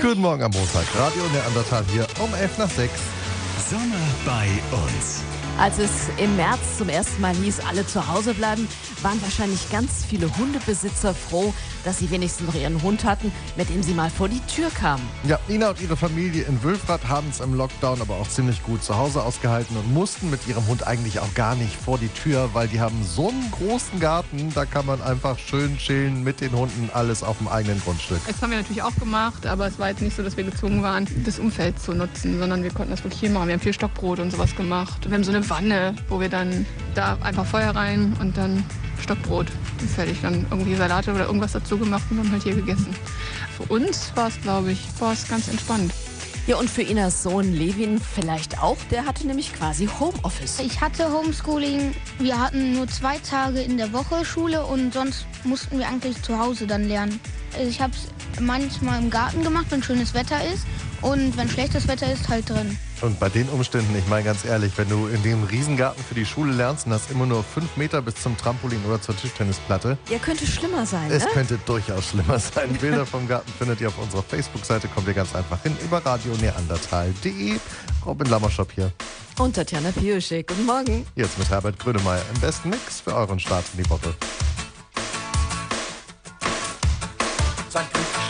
Guten Morgen am Montag. Radio Neandertal hier um 5:11. Sommer bei uns. Als es im März zum ersten Mal hieß, alle zu Hause bleiben, waren wahrscheinlich ganz viele Hundebesitzer froh, dass sie wenigstens noch ihren Hund hatten, mit dem sie mal vor die Tür kamen. Ja, Ina und ihre Familie in Wülfrath haben es im Lockdown aber auch ziemlich gut zu Hause ausgehalten und mussten mit ihrem Hund eigentlich auch gar nicht vor die Tür, weil die haben so einen großen Garten, da kann man einfach schön chillen mit den Hunden, alles auf dem eigenen Grundstück. Das haben wir natürlich auch gemacht, aber es war jetzt nicht so, dass wir gezwungen waren, das Umfeld zu nutzen, sondern wir konnten das wirklich hier machen. Wir haben viel Stockbrot und sowas gemacht. Wir haben so eine Wanne, wo wir dann da einfach Feuer rein und dann Stockbrot und fertig. Dann irgendwie Salate oder irgendwas dazu gemacht und dann halt hier gegessen. Für uns war es, glaube ich, ganz entspannt. Ja, und für Inas Sohn Levin vielleicht auch, der hatte nämlich quasi Homeoffice. Ich hatte Homeschooling. Wir hatten nur 2 Tage in der Woche Schule und sonst mussten wir eigentlich zu Hause dann lernen. Ich habe es manchmal im Garten gemacht, wenn schönes Wetter ist und wenn schlechtes Wetter ist, halt drin. Und bei den Umständen, ich meine ganz ehrlich, wenn du in dem Riesengarten für die Schule lernst und hast immer nur 5 Meter bis zum Trampolin oder zur Tischtennisplatte. Ja, könnte schlimmer sein, Es ne? könnte durchaus schlimmer sein. Bilder vom Garten findet ihr auf unserer Facebook-Seite. Kommt ihr ganz einfach hin über radioneandertal.de. Robin Lammerschop hier. Und Tatjana Pioschek. Guten Morgen. Jetzt mit Herbert Grönemeyer im besten Mix für euren Start in die Woche.